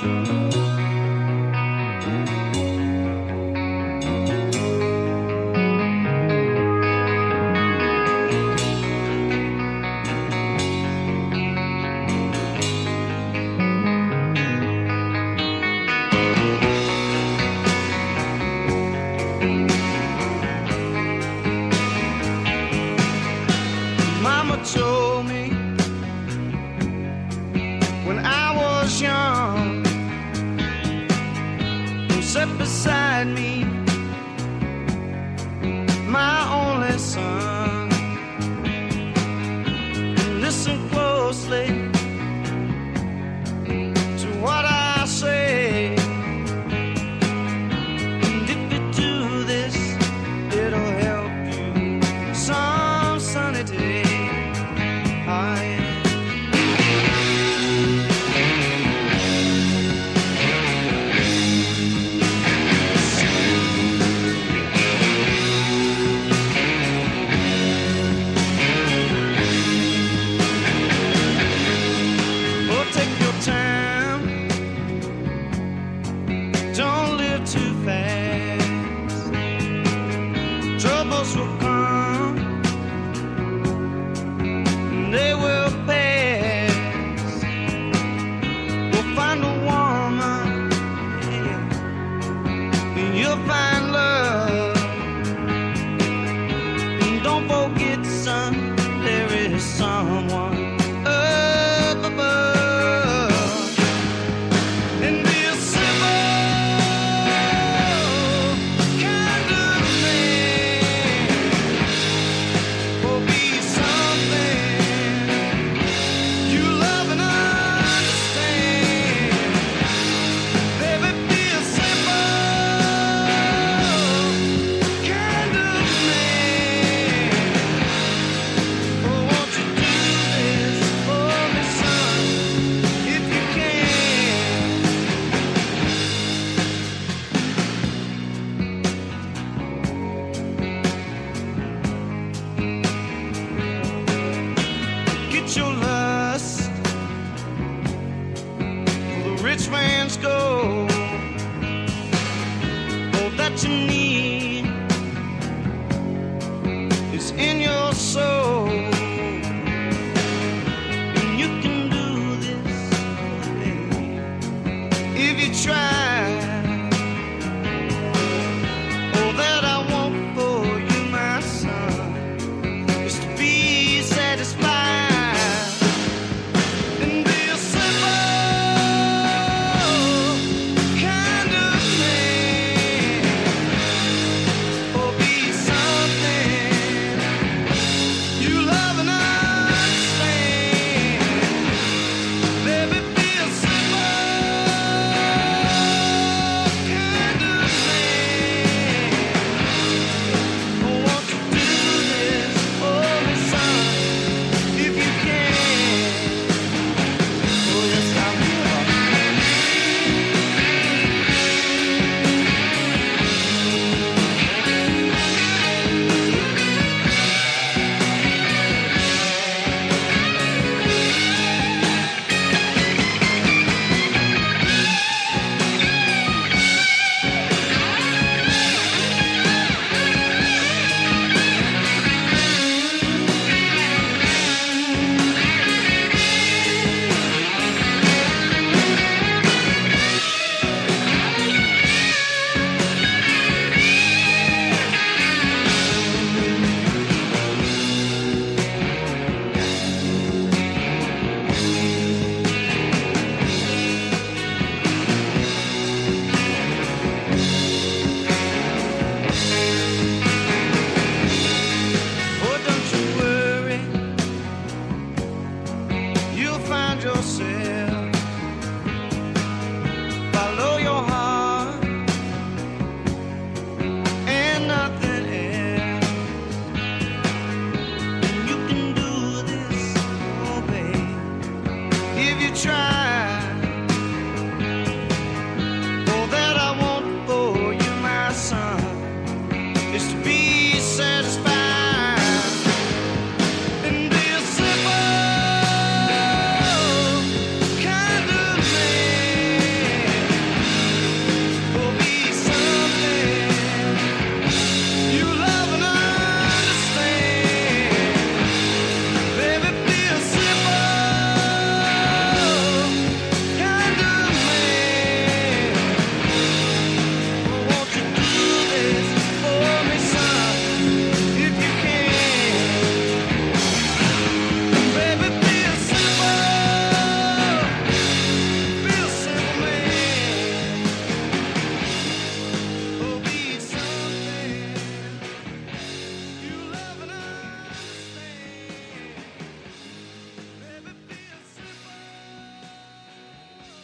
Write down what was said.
Mama told me when I was young, who sat beside me, my only son. Listen closely to what I say, and if you do this, it'll help you some sunny day. Too fast, troubles will come, and they will pass. We'll find a woman, yeah, and you'll find love. And don't forget, son, there is someone up above. And be a simple your lust for the rich man's gold, all that you need is in your soul.